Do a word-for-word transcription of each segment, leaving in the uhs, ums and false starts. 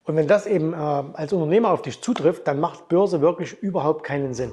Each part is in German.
Und wenn das eben äh, als Unternehmer auf dich zutrifft, dann macht Börse wirklich überhaupt keinen Sinn.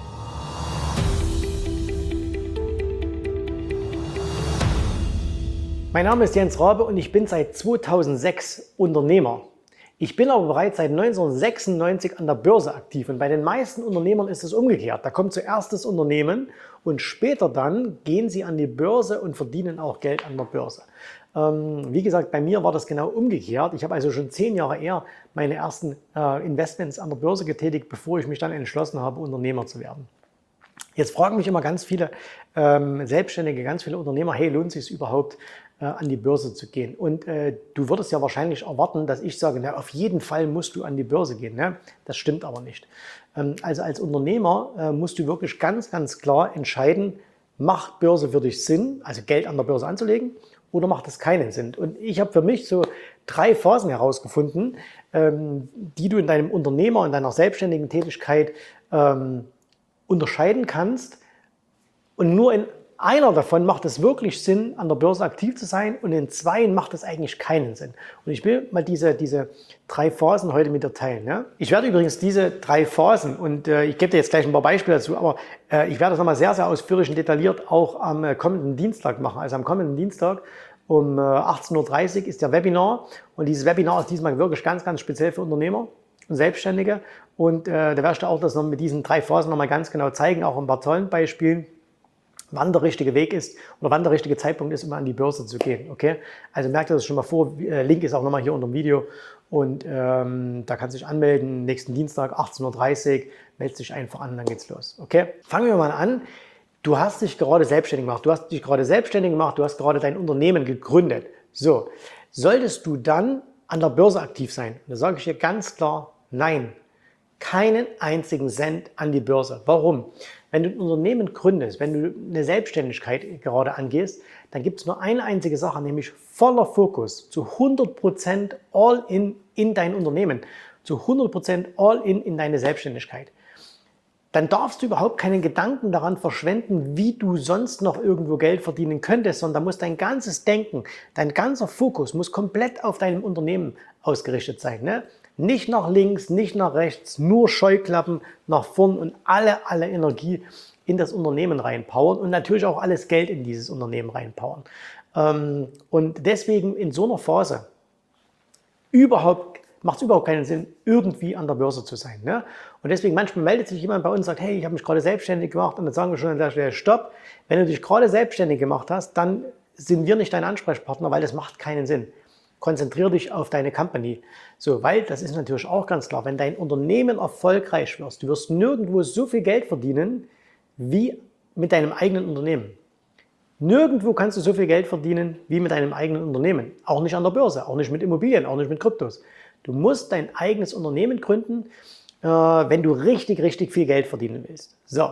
Mein Name ist Jens Rabe und ich bin seit zweitausendsechs Unternehmer. Ich bin aber bereits seit neunzehnhundertsechsundneunzig an der Börse aktiv und bei den meisten Unternehmern ist es umgekehrt. Da kommt zuerst das Unternehmen und später dann gehen sie an die Börse und verdienen auch Geld an der Börse. Ähm, wie gesagt, bei mir war das genau umgekehrt. Ich habe also schon zehn Jahre eher meine ersten äh, Investments an der Börse getätigt, bevor ich mich dann entschlossen habe, Unternehmer zu werden. Jetzt fragen mich immer ganz viele ähm, Selbstständige, ganz viele Unternehmer, hey, lohnt es sich überhaupt, äh, an die Börse zu gehen? Und äh, du würdest ja wahrscheinlich erwarten, dass ich sage, na, auf jeden Fall musst du an die Börse gehen. Ne? Das stimmt aber nicht. Ähm, also als Unternehmer äh, musst du wirklich ganz, ganz klar entscheiden, macht Börse für dich Sinn, also Geld an der Börse anzulegen, oder macht es keinen Sinn? Und ich habe für mich so drei Phasen herausgefunden, ähm, die du in deinem Unternehmer, in deiner selbstständigen Tätigkeit ähm, unterscheiden kannst, und nur in einer davon macht es wirklich Sinn, an der Börse aktiv zu sein, und in zwei macht es eigentlich keinen Sinn. Und ich will mal diese, diese drei Phasen heute mit dir teilen. Ja? Ich werde übrigens diese drei Phasen, und äh, ich gebe dir jetzt gleich ein paar Beispiele dazu, aber äh, ich werde das nochmal sehr, sehr ausführlich und detailliert auch am äh, kommenden Dienstag machen. Also am kommenden Dienstag um äh, achtzehn Uhr dreißig ist der Webinar, und dieses Webinar ist diesmal wirklich ganz, ganz speziell für Unternehmer und Selbstständige, und äh, da werde ich dir auch das noch mit diesen drei Phasen nochmal ganz genau zeigen, auch ein paar tollen Beispielen, wann der richtige Weg ist oder wann der richtige Zeitpunkt ist, um an die Börse zu gehen. Okay? Also merkt ihr das schon mal vor, Link ist auch nochmal hier unter dem Video, und ähm, da kannst du dich anmelden, nächsten Dienstag achtzehn Uhr dreißig, melde dich einfach an, dann geht's los. Okay? Fangen wir mal an. Du hast dich gerade selbstständig gemacht, du hast dich gerade selbstständig gemacht, du hast gerade dein Unternehmen gegründet. So, solltest du dann an der Börse aktiv sein? Da sage ich dir ganz klar, nein. Keinen einzigen Cent an die Börse. Warum? Wenn du ein Unternehmen gründest, wenn du eine Selbstständigkeit gerade angehst, dann gibt es nur eine einzige Sache, nämlich voller Fokus, zu hundert Prozent All-in in dein Unternehmen, zu hundert Prozent All-in in deine Selbstständigkeit. Dann darfst du überhaupt keinen Gedanken daran verschwenden, wie du sonst noch irgendwo Geld verdienen könntest, sondern da muss dein ganzes Denken, dein ganzer Fokus muss komplett auf deinem Unternehmen ausgerichtet sein. Ne? Nicht nach links, nicht nach rechts, nur Scheuklappen nach vorn und alle, alle Energie in das Unternehmen reinpowern und natürlich auch alles Geld in dieses Unternehmen reinpowern. Und deswegen in so einer Phase überhaupt macht es überhaupt keinen Sinn, irgendwie an der Börse zu sein. Ne? Und deswegen manchmal meldet sich jemand bei uns und sagt, hey, ich habe mich gerade selbstständig gemacht, und dann sagen wir schon an der Stelle, stopp, wenn du dich gerade selbstständig gemacht hast, dann sind wir nicht dein Ansprechpartner, weil das macht keinen Sinn. Konzentriere dich auf deine Company. So, weil das ist natürlich auch ganz klar, wenn dein Unternehmen erfolgreich wird, du wirst nirgendwo so viel Geld verdienen wie mit deinem eigenen Unternehmen. Nirgendwo kannst du so viel Geld verdienen wie mit deinem eigenen Unternehmen. Auch nicht an der Börse, auch nicht mit Immobilien, auch nicht mit Kryptos. Du musst dein eigenes Unternehmen gründen, äh, wenn du richtig, richtig viel Geld verdienen willst. So,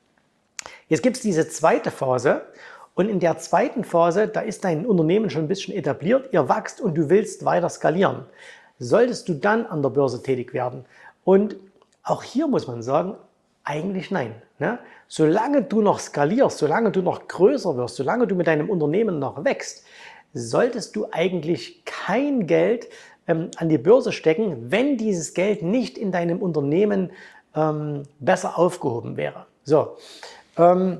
jetzt gibt es diese zweite Phase. Und in der zweiten Phase, da ist dein Unternehmen schon ein bisschen etabliert, ihr wächst und du willst weiter skalieren. Solltest du dann an der Börse tätig werden? Und auch hier muss man sagen, eigentlich nein. Ne? Solange du noch skalierst, solange du noch größer wirst, solange du mit deinem Unternehmen noch wächst, solltest du eigentlich kein Geld ähm, an die Börse stecken, wenn dieses Geld nicht in deinem Unternehmen ähm, besser aufgehoben wäre. So, ähm,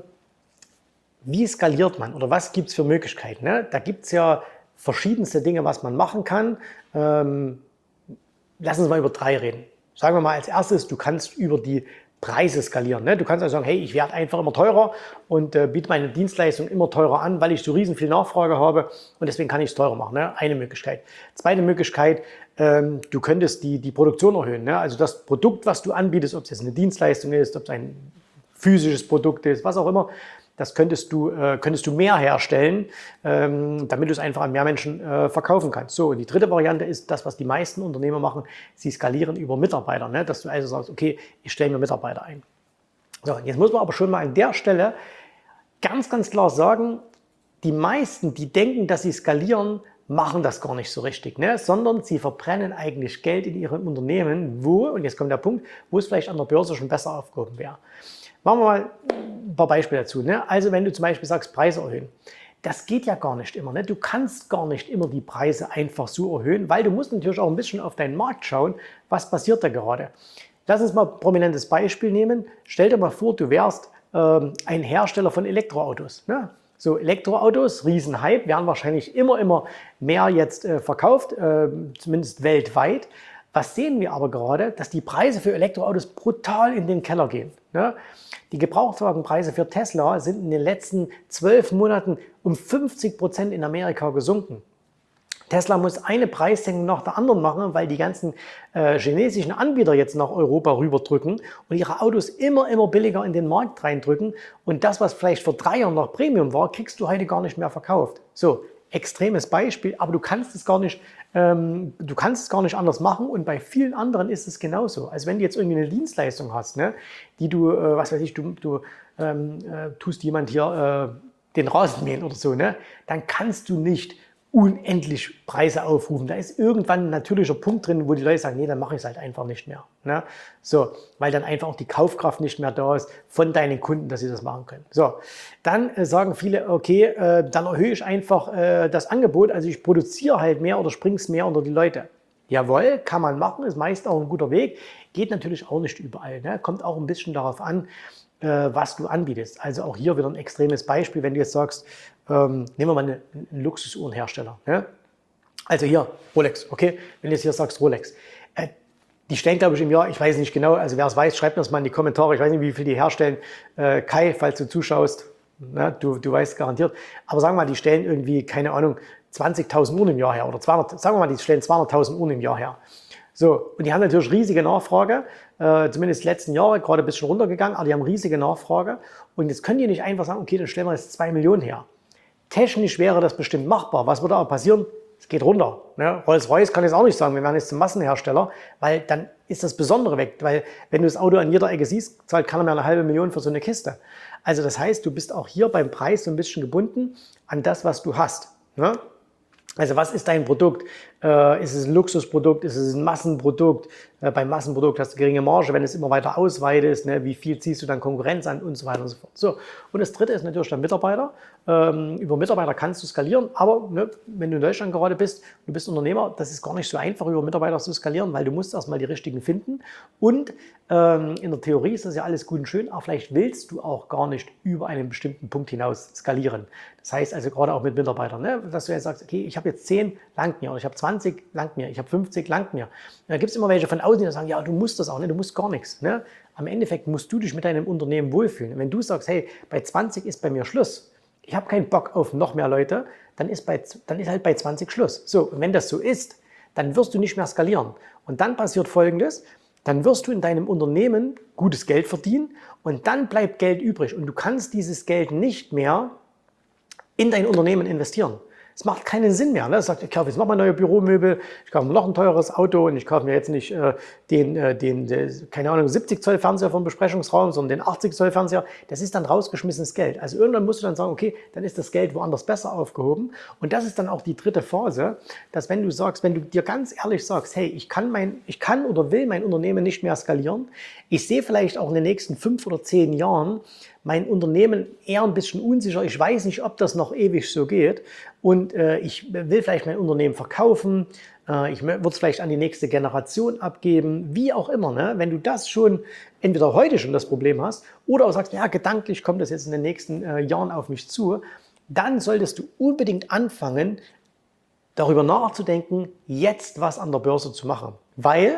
Wie skaliert man oder was gibt es für Möglichkeiten? Ne? Da gibt es ja verschiedenste Dinge, was man machen kann. Ähm, lass uns mal über drei reden. Sagen wir mal als erstes, du kannst über die Preise skalieren. Ne? Du kannst also sagen, hey, ich werde einfach immer teurer und äh, biete meine Dienstleistung immer teurer an, weil ich so riesen viel Nachfrage habe, und deswegen kann ich es teurer machen. Ne? Eine Möglichkeit. Zweite Möglichkeit, ähm, du könntest die, die Produktion erhöhen. Ne? Also das Produkt, was du anbietest, ob es jetzt eine Dienstleistung ist, ob es ein physisches Produkt ist, was auch immer, das könntest du, äh, könntest du mehr herstellen, ähm, damit du es einfach an mehr Menschen äh, verkaufen kannst. So, und die dritte Variante ist das, was die meisten Unternehmer machen. Sie skalieren über Mitarbeiter, ne? Dass du also sagst, okay, ich stelle mir Mitarbeiter ein. So, jetzt muss man aber schon mal an der Stelle ganz, ganz klar sagen, die meisten, die denken, dass sie skalieren, machen das gar nicht so richtig, ne? Sondern sie verbrennen eigentlich Geld in ihrem Unternehmen, wo, und jetzt kommt der Punkt, wo es vielleicht an der Börse schon besser aufgehoben wäre. Machen wir mal ein paar Beispiele dazu. Ne? Also wenn du zum Beispiel sagst, Preise erhöhen. das geht ja gar nicht immer. Ne? Du kannst gar nicht immer die Preise einfach so erhöhen, weil du musst natürlich auch ein bisschen auf deinen Markt schauen, was passiert da gerade. Lass uns mal ein prominentes Beispiel nehmen. Stell dir mal vor, du wärst ähm, ein Hersteller von Elektroautos. Ne? So Elektroautos, Riesenhype, werden wahrscheinlich immer, immer mehr jetzt äh, verkauft, äh, zumindest weltweit. Was sehen wir aber gerade? Dass die Preise für Elektroautos brutal in den Keller gehen. Ne? Die Gebrauchtwagenpreise für Tesla sind in den letzten zwölf Monaten um fünfzig Prozent in Amerika gesunken. Tesla muss eine Preissenkung nach der anderen machen, weil die ganzen äh, chinesischen Anbieter jetzt nach Europa rüberdrücken und ihre Autos immer, immer billiger in den Markt reindrücken. Und das, was vielleicht vor drei Jahren noch Premium war, kriegst du heute gar nicht mehr verkauft. So, extremes Beispiel, aber du kannst es gar nicht, ähm, du kannst es gar nicht anders machen und bei vielen anderen ist es genauso. Also wenn du jetzt irgendwie eine Dienstleistung hast, ne, die du, äh, was weiß ich, du, du ähm, äh, tust jemand hier äh, den Rasen mähen oder so, ne, dann kannst du nicht unendlich Preise aufrufen. Da ist irgendwann ein natürlicher Punkt drin, wo die Leute sagen, nee, dann mache ich es halt einfach nicht mehr. Ne? So, weil dann einfach auch die Kaufkraft nicht mehr da ist von deinen Kunden, dass sie das machen können. So, dann äh, sagen viele, okay, äh, dann erhöhe ich einfach äh, das Angebot, also ich produziere halt mehr oder springe es mehr unter die Leute. Jawohl, kann man machen, ist meist auch ein guter Weg, geht natürlich auch nicht überall. Ne? Kommt auch ein bisschen darauf an, äh, was du anbietest. Also auch hier wieder ein extremes Beispiel, wenn du jetzt sagst, Ähm, nehmen wir mal eine, einen Luxusuhrenhersteller. Ne? Also hier, Rolex, okay? Wenn du jetzt hier sagst Rolex. Äh, die stellen, glaube ich, im Jahr, ich weiß nicht genau, also wer es weiß, schreibt mir das mal in die Kommentare. Ich weiß nicht, wie viel die herstellen. Äh, Kai, falls du zuschaust, ne? du, du weißt garantiert. Aber sagen wir mal, die stellen irgendwie, keine Ahnung, zwanzigtausend Uhren im Jahr her. Oder zweihundert, sagen wir mal, die stellen zweihunderttausend Uhren im Jahr her. So, und die haben natürlich riesige Nachfrage, äh, zumindest die letzten Jahre, gerade ein bisschen runtergegangen, aber die haben riesige Nachfrage. Und jetzt können die nicht einfach sagen, okay, dann stellen wir jetzt zwei Millionen her. Technisch wäre das bestimmt machbar. Was würde aber passieren? Es geht runter. Ne? Rolls-Royce kann jetzt auch nicht sagen, wir werden jetzt zum Massenhersteller, weil dann ist das Besondere weg. Weil wenn du das Auto an jeder Ecke siehst, zahlt keiner mehr eine halbe Million für so eine Kiste. Also das heißt, du bist auch hier beim Preis so ein bisschen gebunden an das, was du hast. Ne? Also was ist dein Produkt? Äh, ist es ein Luxusprodukt? Ist es ein Massenprodukt? Äh, beim Massenprodukt hast du geringe Marge, wenn es immer weiter ausweitest. Ne? Wie viel ziehst du dann Konkurrenz an und so weiter und so fort. So. Und das dritte ist natürlich der Mitarbeiter. Ähm, über Mitarbeiter kannst du skalieren, aber ne, wenn du in Deutschland gerade bist, du bist Unternehmer, das ist gar nicht so einfach, über Mitarbeiter zu skalieren, weil du musst erstmal die richtigen finden. Und ähm, in der Theorie ist das ja alles gut und schön, aber vielleicht willst du auch gar nicht über einen bestimmten Punkt hinaus skalieren. Das heißt also gerade auch mit Mitarbeitern, ne, dass du jetzt sagst, okay, ich habe jetzt zehn, langt mir, oder ich habe zwanzig, langt mir, ich habe fünfzig, langt mir. Und da gibt es immer welche von außen, die sagen, ja, du musst das auch, ne, du musst gar nichts. Ne? Am Endeffekt musst du dich mit deinem Unternehmen wohlfühlen. Und wenn du sagst, hey, bei zwanzig ist bei mir Schluss, ich habe keinen Bock auf noch mehr Leute, dann ist, bei, dann ist halt bei zwanzig Schluss. So, und wenn das so ist, dann wirst du nicht mehr skalieren. Und dann passiert Folgendes, dann wirst du in deinem Unternehmen gutes Geld verdienen und dann bleibt Geld übrig. Und du kannst dieses Geld nicht mehr in dein Unternehmen investieren. Es macht keinen Sinn mehr. Ne? Sagt, ich kaufe jetzt noch mal neue Büromöbel, ich kaufe mir noch ein teures Auto und ich kaufe mir jetzt nicht äh, den, äh, den, den, keine Ahnung, siebzig Zoll Fernseher vom Besprechungsraum, sondern den achtzig Zoll Fernseher. Das ist dann rausgeschmissenes Geld. Also irgendwann musst du dann sagen, okay, dann ist das Geld woanders besser aufgehoben. Und das ist dann auch die dritte Phase, dass wenn du sagst, wenn du dir ganz ehrlich sagst, hey, ich kann, mein, ich kann oder will mein Unternehmen nicht mehr skalieren. Ich sehe vielleicht auch in den nächsten fünf oder zehn Jahren mein Unternehmen eher ein bisschen unsicher. Ich weiß nicht, ob das noch ewig so geht. Und äh, ich will vielleicht mein Unternehmen verkaufen. Äh, ich würde es vielleicht an die nächste Generation abgeben. Wie auch immer. Ne? Wenn du das schon entweder heute schon das Problem hast oder auch sagst, ja, gedanklich kommt das jetzt in den nächsten äh, Jahren auf mich zu, dann solltest du unbedingt anfangen, darüber nachzudenken, jetzt was an der Börse zu machen. Weil,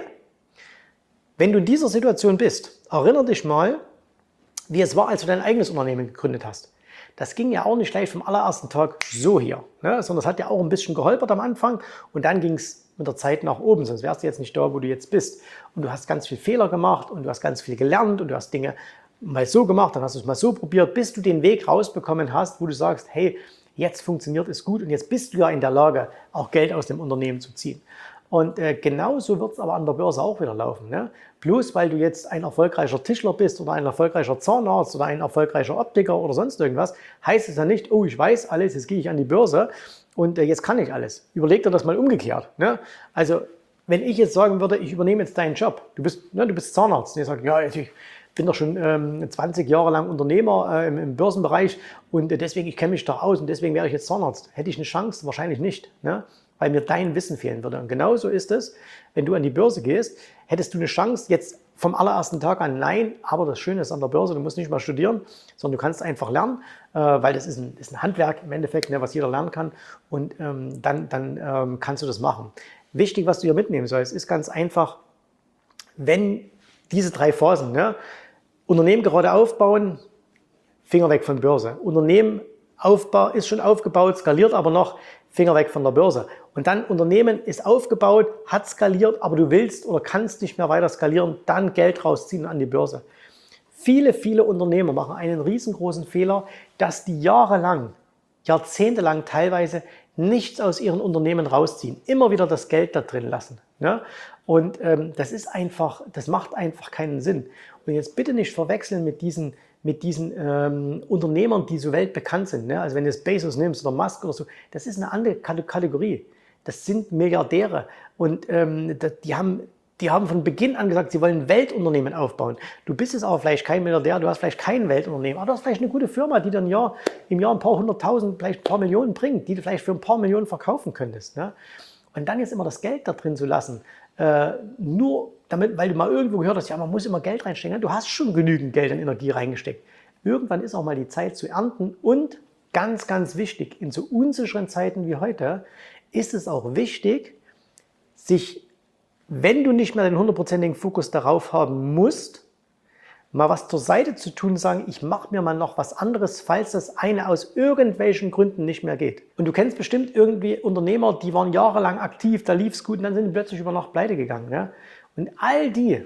wenn du in dieser Situation bist, erinnere dich mal, wie es war, als du dein eigenes Unternehmen gegründet hast. Das ging ja auch nicht gleich vom allerersten Tag so hier, ne? Sondern es hat ja auch ein bisschen geholpert am Anfang und dann ging es mit der Zeit nach oben, sonst wärst du jetzt nicht da, wo du jetzt bist. Und du hast ganz viel Fehler gemacht und du hast ganz viel gelernt und du hast Dinge mal so gemacht, dann hast du es mal so probiert, bis du den Weg rausbekommen hast, wo du sagst, hey, jetzt funktioniert es gut und jetzt bist du ja in der Lage, auch Geld aus dem Unternehmen zu ziehen. Und äh, genauso wird es aber an der Börse auch wieder laufen. Ne? Bloß weil du jetzt ein erfolgreicher Tischler bist oder ein erfolgreicher Zahnarzt oder ein erfolgreicher Optiker oder sonst irgendwas, heißt es ja nicht, oh, ich weiß alles, jetzt gehe ich an die Börse und äh, jetzt kann ich alles. Überleg dir das mal umgekehrt. Ne? Also wenn ich jetzt sagen würde, ich übernehme jetzt deinen Job, du bist, ne, du bist Zahnarzt und ich sage, ja, ich bin doch schon ähm, zwanzig Jahre lang Unternehmer äh, im, im Börsenbereich und äh, deswegen, ich kenne mich doch aus und deswegen wäre ich jetzt Zahnarzt. Hätte ich eine Chance? Wahrscheinlich nicht, ne? Weil mir dein Wissen fehlen würde. Und genauso ist es, wenn du an die Börse gehst, hättest du eine Chance jetzt vom allerersten Tag an? Nein, aber das Schöne ist an der Börse, du musst nicht mal studieren, sondern du kannst einfach lernen, äh, weil das ist ein, ist ein Handwerk im Endeffekt, ne, was jeder lernen kann und ähm, dann, dann ähm, kannst du das machen. Wichtig, was du hier mitnehmen sollst, ist ganz einfach, wenn diese drei Phasen, ne, Unternehmen gerade aufbauen, Finger weg von Börse. Unternehmen Aufbau ist schon aufgebaut, skaliert aber noch, Finger weg von der Börse. Und dann Unternehmen ist aufgebaut, hat skaliert, aber du willst oder kannst nicht mehr weiter skalieren, dann Geld rausziehen an die Börse. Viele, viele Unternehmer machen einen riesengroßen Fehler, dass die jahrelang, jahrzehntelang teilweise nichts aus ihren Unternehmen rausziehen, immer wieder das Geld da drin lassen. Ne? Und ähm, das ist einfach, das macht einfach keinen Sinn. Und jetzt bitte nicht verwechseln mit diesen mit diesen ähm, Unternehmern, die so weltbekannt sind. Ne? Also wenn du jetzt Bezos nimmst oder Musk oder so, das ist eine andere Kategorie. Das sind Milliardäre und ähm, die, haben, die haben von Beginn an gesagt, sie wollen Weltunternehmen aufbauen. Du bist jetzt aber vielleicht kein Milliardär, du hast vielleicht kein Weltunternehmen, aber du hast vielleicht eine gute Firma, die dann Jahr, im Jahr ein paar hunderttausend, vielleicht ein paar Millionen bringt, die du vielleicht für ein paar Millionen verkaufen könntest. Ne? Und dann jetzt immer das Geld da drin zu lassen, äh, nur damit, weil du mal irgendwo gehört hast, ja, man muss immer Geld reinstecken. Du hast schon genügend Geld und Energie reingesteckt. Irgendwann ist auch mal die Zeit zu ernten und ganz, ganz wichtig, in so unsicheren Zeiten wie heute ist es auch wichtig, sich, wenn du nicht mehr den hundertprozentigen Fokus darauf haben musst, mal was zur Seite zu tun und sagen, ich mache mir mal noch was anderes, falls das eine aus irgendwelchen Gründen nicht mehr geht. Und du kennst bestimmt irgendwie Unternehmer, die waren jahrelang aktiv, da lief es gut und dann sind die plötzlich über Nacht pleite gegangen. Ja? Und all die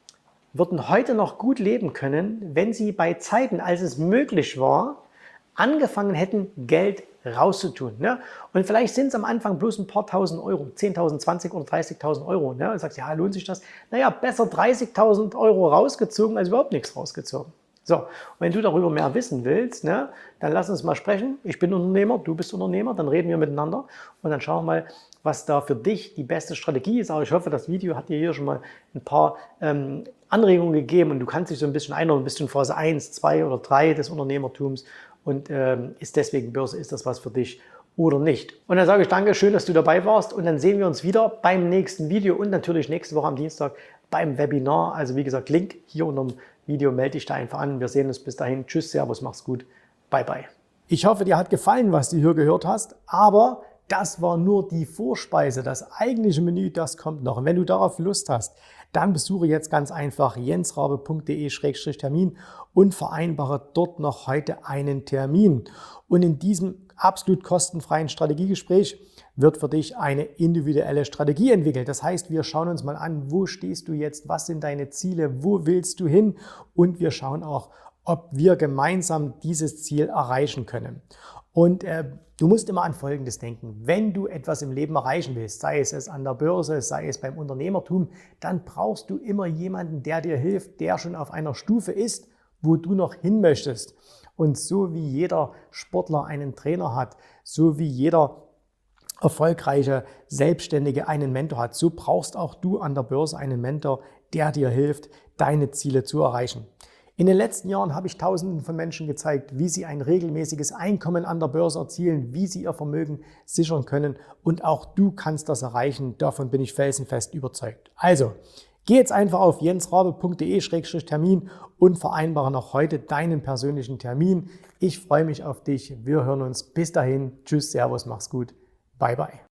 würden heute noch gut leben können, wenn sie bei Zeiten, als es möglich war, angefangen hätten, Geld rauszutun. Ne? Und vielleicht sind es am Anfang bloß ein paar tausend Euro, zehntausend, zwanzig oder dreißigtausend Euro. Ne? Und sagst, ja, lohnt sich das? Naja, besser dreißigtausend Euro rausgezogen, als überhaupt nichts rausgezogen. So, und wenn du darüber mehr wissen willst, ne, dann lass uns mal sprechen. Ich bin Unternehmer, du bist Unternehmer, dann reden wir miteinander und dann schauen wir mal, was da für dich die beste Strategie ist. Aber ich hoffe, das Video hat dir hier schon mal ein paar ähm, Anregungen gegeben und du kannst dich so ein bisschen einordnen, bist du in Phase eins, zwei oder drei des Unternehmertums und ähm, ist deswegen Börse, ist das was für dich oder nicht. Und dann sage ich danke, schön, dass du dabei warst und dann sehen wir uns wieder beim nächsten Video und natürlich nächste Woche am Dienstag beim Webinar. Also wie gesagt, Link hier unter dem Video, melde dich da einfach an. Wir sehen uns bis dahin. Tschüss, Servus, mach's gut. Bye, bye. Ich hoffe, dir hat gefallen, was du hier gehört hast, aber das war nur die Vorspeise. Das eigentliche Menü, das kommt noch. Und wenn du darauf Lust hast, dann besuche jetzt ganz einfach jensrabe punkt de Schrägstrich Termin und vereinbare dort noch heute einen Termin. Und in diesem absolut kostenfreien Strategiegespräch wird für dich eine individuelle Strategie entwickelt. Das heißt, wir schauen uns mal an, wo stehst du jetzt, was sind deine Ziele, wo willst du hin und wir schauen auch, ob wir gemeinsam dieses Ziel erreichen können. Und äh, du musst immer an Folgendes denken. Wenn du etwas im Leben erreichen willst, sei es, es an der Börse, sei es beim Unternehmertum, dann brauchst du immer jemanden, der dir hilft, der schon auf einer Stufe ist, wo du noch hin möchtest. Und so wie jeder Sportler einen Trainer hat, so wie jeder erfolgreiche Selbstständige einen Mentor hat, so brauchst auch du an der Börse einen Mentor, der dir hilft, deine Ziele zu erreichen. In den letzten Jahren habe ich Tausenden von Menschen gezeigt, wie sie ein regelmäßiges Einkommen an der Börse erzielen, wie sie ihr Vermögen sichern können und auch du kannst das erreichen, davon bin ich felsenfest überzeugt. Also, geh jetzt einfach auf jensrabe punkt de Schrägstrich Termin und vereinbare noch heute deinen persönlichen Termin. Ich freue mich auf dich, wir hören uns, bis dahin, tschüss, servus, mach's gut, bye bye.